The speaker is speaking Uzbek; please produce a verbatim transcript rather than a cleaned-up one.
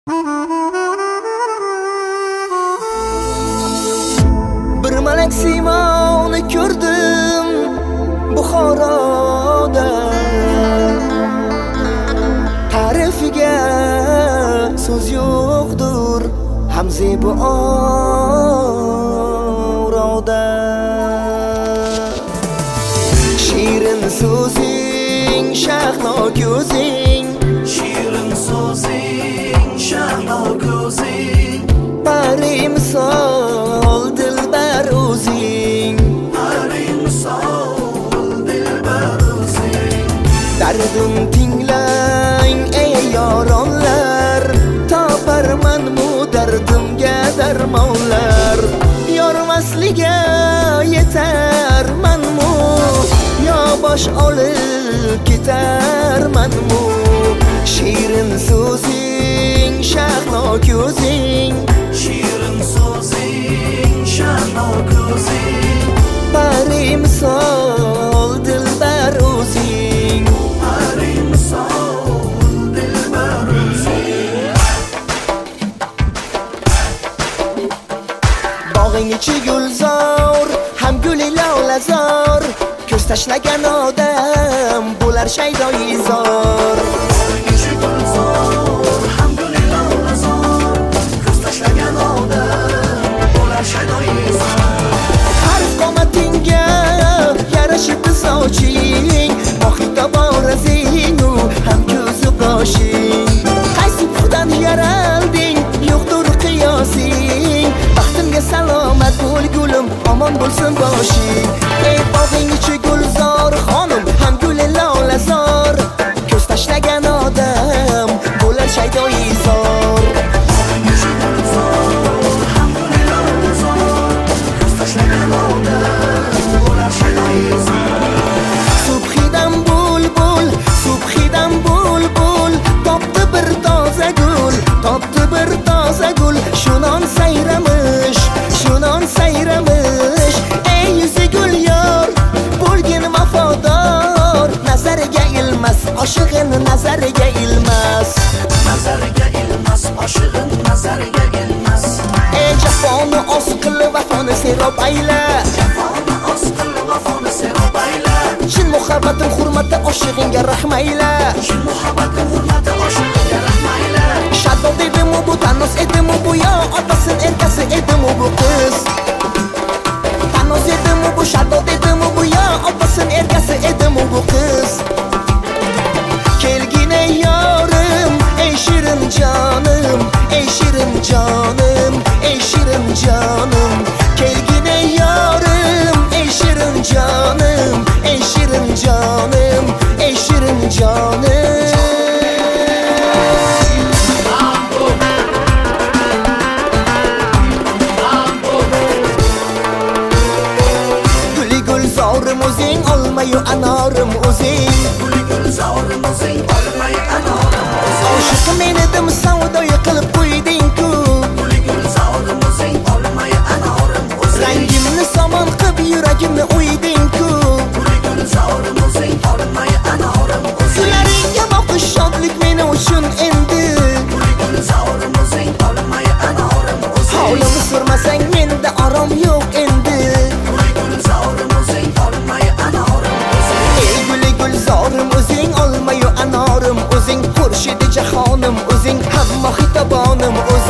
Bir malak simoni ko'rdim Buxoroda, ta'rifiga so'z yo'qdir hamzebu oroda. Shirin so'zing, shahlo ko'zing, shirin so'zing, shahlo ko'zing, pari misol dilbar o'zing, pari misol dilbar o'zing. Dardim tinglang ey yoronlar, toparmanmu dardimga darmonlar. Yormasliga yetarmanmu, yo bosh olib ketarmanmu. Shirin so'zing, shahlo ko'zing, shirin so'zing, shahlo ko'zing, pari misol dilbar o'zing, pari misol dilbar o'zing. Bog'ing ichi gulzor, ham guli lolazor, ko'z tashlagan odam bo'lar shaydoyi zor. Ichi gulzor, ham guli lolazor, ko'z tashlagan odam bo'lar shaydoyi zor. Harf qomatingga yarashib soching, mohita borazingu ham ko'zi qoshing. Qaysi xudan yaralding, yo'qdir qiyosing. Baxtimga salomat bo'l gulim, omon bo'lsin boshing. Ey bog'ing ichi gulzor xonim, ham guli lolazor, ko'z tashlagan odam bo'lar shaydoyi zor. Ichi gulzor, ham guli lolazor, ko'z tashlagan odam bo'lar shaydoyi zor. Subhidan bulbul, subhidan bulbul, topdi bir toza gul, topdi bir toza gul. Shunon sayramish, shunon sayramish. Ey yuzi gul yor, bo'lgin vafodor. Nazariga ilmas, oshig'in nazariga ilmas, Nazariga ilmas, oshig'in nazariga ilmas. ey jafoni oz qilib vafoni serob ayla, Jafoni oz qilib vafoni serob ayla. chin muhabbatim hurmati oshig'inga rahm ayla. Chin muhabbatim hurmati oshig'inga rahm ayla. Shaddod edimu bu, Tanoz edimu bu, yo otasin erkasi edimu bu qiz. Tanoz edimu bu, shaddod edimu bu, yo otasin erkasi edimu bu qiz. Kelgin ey yorim, ey shirin jonim, ey shirin jonim, ey shirin jonim. Kelgin ey yorim, ey shirin jonim, ey shirin jonim, ey shirin jonim. Guli gulzorim o'zing, olmayu anorim o'zing. Guli gulzorim o'zing, olmayu anorim o'zing. Oshiq men edim, savdoyi qilib qo'yding-ku. Guli gulzorim o'zing, olmayu anorim o'zing. Rangimni somon qilib yuragimni o'yding-ku. Guli gulzorim o'zing, olmayu anorim o'zing. Sularingga boqish shodlik meni uchun endi. Guli gulzorim o'zing, olmayu anorim o'zing. Hovlimni surmasang menda orom yo'q endi. Guli gulzorim o'zing, olmayu anorim o'zing. Ey guli gulzorim o'zing, olmayu anorim o'zing. Xurshidi jahonim o'zing, hamma xitobonim o'zing.